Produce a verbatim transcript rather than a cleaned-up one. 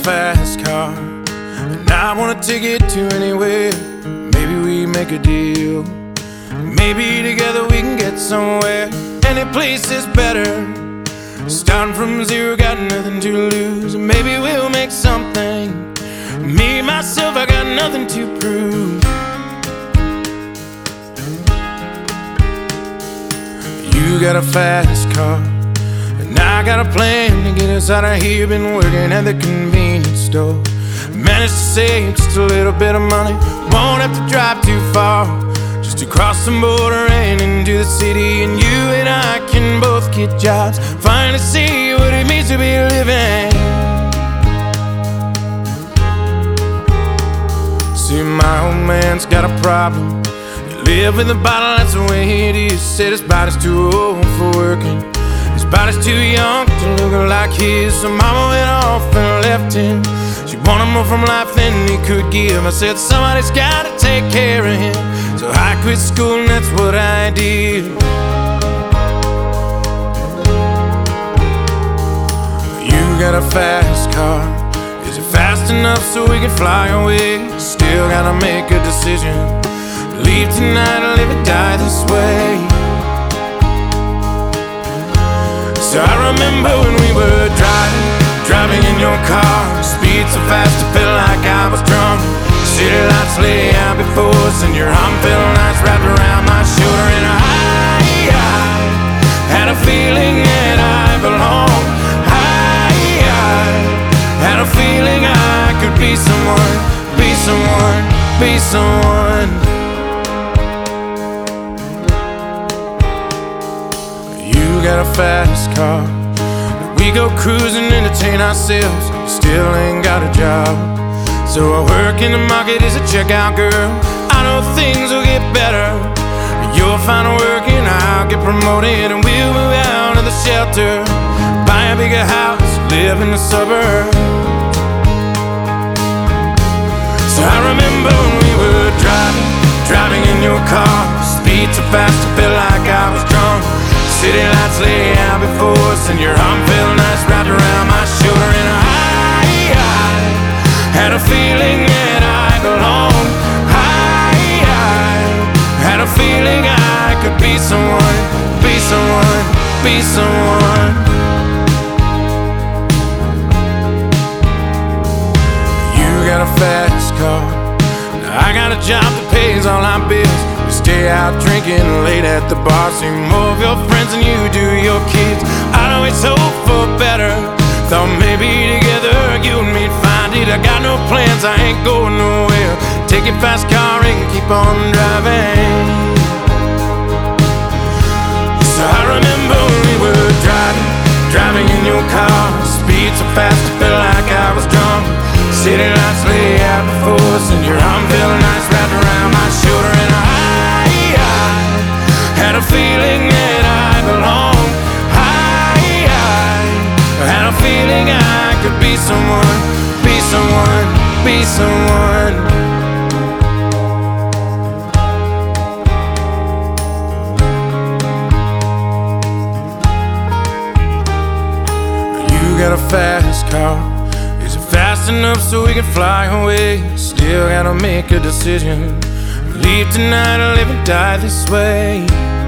fast car, and I wanna take it to anywhere. Maybe we make a deal. Maybe together we can get somewhere. Any place is better. Starting from zero, got nothing to lose. Maybe we'll make something. Me, myself, I got nothing to prove. You got a fast car, and I got a plan to get us out of here. Been working at the convenience store. Managed to save just a little bit of money. Won't have to drive too far, just to cross the border and into the city. And you and I can both get jobs, finally see what it means to be living. See, my old man's got a problem. He live in the bottle, that's the way it is. Said his body's too old for working, his body's too young to look like his. So mama went off and left him. She wanted more from life than he could give. I said somebody's gotta take care of him, so I quit school and that's what I did. You got a fast car, is it fast enough so we can fly away? Still gotta make a decision, leave tonight or live or die this way. So I remember when we were driving, driving in your car. Speed so fast I felt like I was drunk. City lights lay out before us, and your arm felt nice wrapped around my shoulder. And I, I had a feeling that I belonged. I, I had a feeling I could be someone, be someone, be someone. You got a fast car, we go cruising, entertain ourselves. Still ain't got a job, so I work in the market as a checkout girl. I know things will get better. You'll find work and I'll get promoted, and we'll move out of the shelter, buy a bigger house, live in the suburbs. So I remember when we were driving, driving in your car. Speed so fast I felt like I was drunk. City lights lay out before us, and your arm felt nice wrapped around my shoulder. And I, I had a feeling that I belonged. I, I had a feeling I could be someone, be someone, be someone. You got a fast car, I got a job that pays all our bills. We stay out drinking late at the bar, see more of your friends than you do your kids. I'd always hope for better, thought maybe together you and me'd find it. I got no plans, I ain't going nowhere. Take your fast car and keep on driving. So I remember when we were driving, driving in your car. Speed so fast I felt like I was drunk. City lights lay out before us, and your arm felt nice wrapped around my shoulder. And I, I had a feeling that I belonged. I, I had a feeling I could be someone, be someone, be someone. You got a fast car, is it fast enough so we can fly away? Still gotta make a decision, leave tonight or live and die this way.